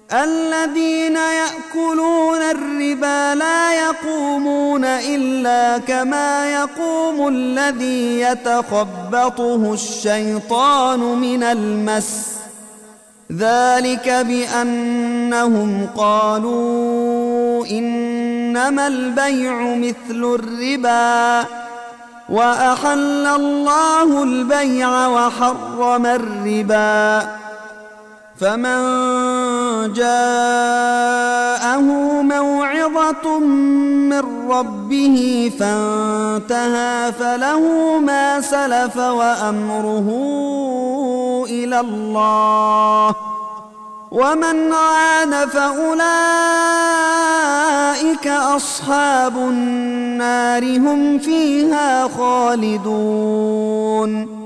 الذين يأكلون الربا لا يقومون إلا كما يقوم الذي يتخبطه الشيطان من المس، ذلك بأنهم قالوا إنما البيع مثل الربا وأحل الله البيع وحرم الربا. فمن جاءه موعظة من ربه فانتهى فله ما سلف وأمره إلى الله، ومن عاد فأولئك أصحاب النار هم فيها خالدون.